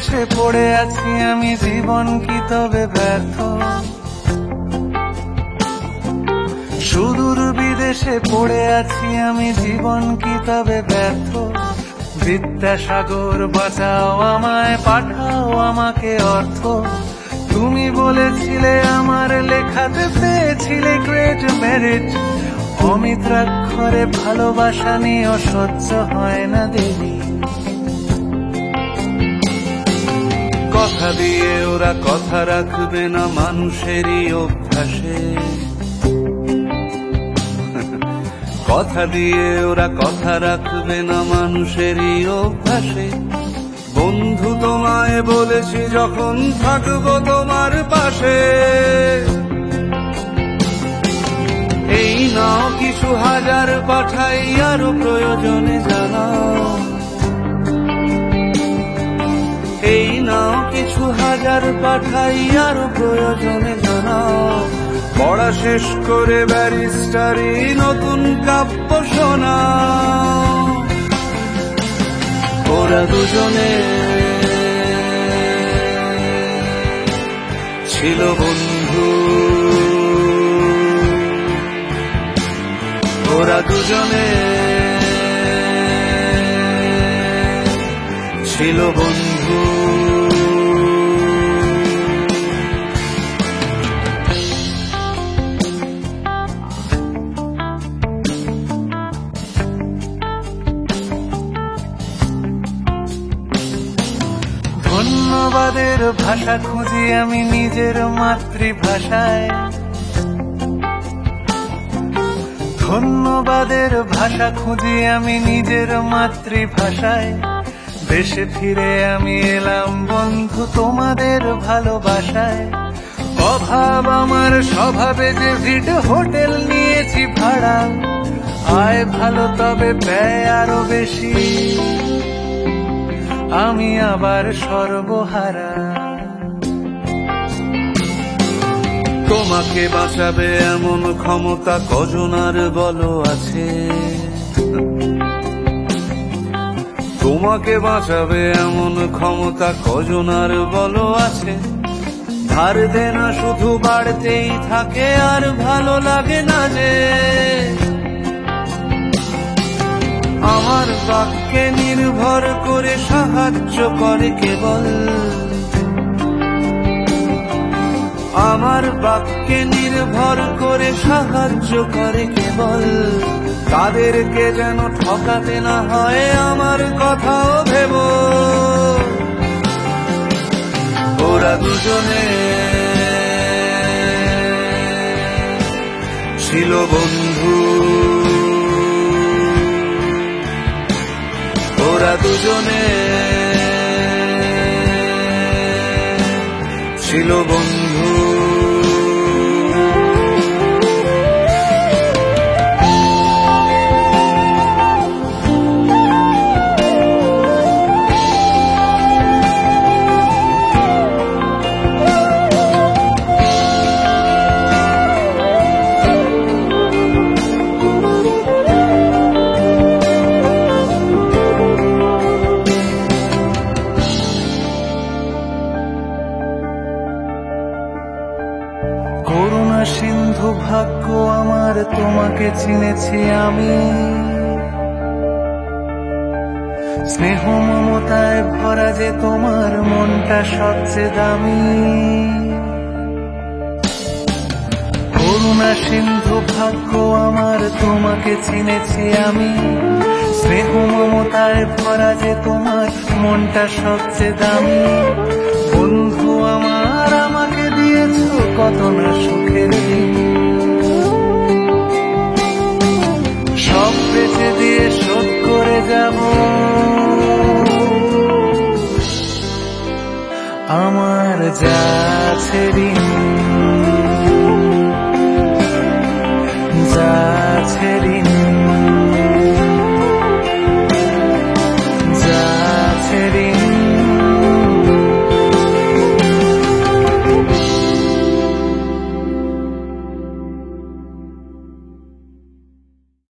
বিদেশে পড়ে আছি আমি, জীবন কি তবে ব্যর্থ? সুদূর বিদেশে পড়ে আছি আমি, জীবন কি তবে ব্যর্থ? বিদ্যাসাগর বাঁচাও আমায়, পাঠাও আমাকে অর্থ। তুমি বলেছিলে আমার লেখাতে পেয়েছিলে গ্রেট মেরিট। অমিত্রাক্ষরে ভালোবাসা নিয়ে সহ্য হয় না দেবী। কথা দিয়ে ওরা কথা রাখবে না মানুষেরই অভ্যাসে। কথা দিয়ে ওরা কথা রাখবে না মানুষেরই অভ্যাসে। বন্ধু তোমায় বলেছি যখন থাকবো তোমার পাশে। এই নাও কিছু হাজার পাঠাই আরো প্রয়োজনে জানাও। এই নাও কিছু হাজার পাঠাই আরো প্রয়োজনে জানাও। পড়া শেষ করে ব্যারিস্টারি নতুন কাব্য শোনাও। ওরা দুজনে ছিল বন্ধু, ওরা দুজনে ছিল বন্ধু। ধন্যবাদের ভাষা খুঁজি আমি নিজের মাতৃভাষায়। ধন্যবাদের ভাষা খুঁজি আমি নিজের মাতৃভাষায়। দেশে ফিরে আমি এলাম বন্ধু তোমাদের ভালোবাসায়। অভাব আমার স্বভাবে যে ভিট হোটেল নিয়েছি ভাড়া। আয় ভালো তবে ব্যয় আরো বেশি, আমি আবার সর্বহারা। তোমাকে বাঁচাবে এমন ক্ষমতা কজনার বলো আছে? তোমাকে বাঁচাবে এমন ক্ষমতা কজনার বলো আছে? ধার দেনা শুধু বাড়তেই থাকে আর ভালো লাগে না যে। আমার বাক্যে নির্ভর করে সাহায্য করে কেবল। আমার বাক্যে নির্ভর করে সাহায্য করে কেবল। তাদেরকে যেন ঠকাতে না হয় আমার কথাও ভেব। ওরা দুজনে ছিল বন্ধু, ওরা দুজনে ছিল বন্ধু। করুণা সিন্ধু ভাগ্য আমার, তোমাকে চিনেছি আমি। স্নেহ মমতায় ভরা যে তোমার মনটা সবচেয়ে দামি। করুণা সিন্ধু ভাগ্য আমার, তোমাকে চিনেছি আমি। স্নেহ মমতায় ভরা যে তোমার মনটা সবচেয়ে দামি। বন্ধু আমার, আমাকে দিয়েছ কত না সুখের দিন। সব বেঁচে দিয়ে শোধ করে যাব আমার যা আছে ঋণ, যা আছে ঋণ।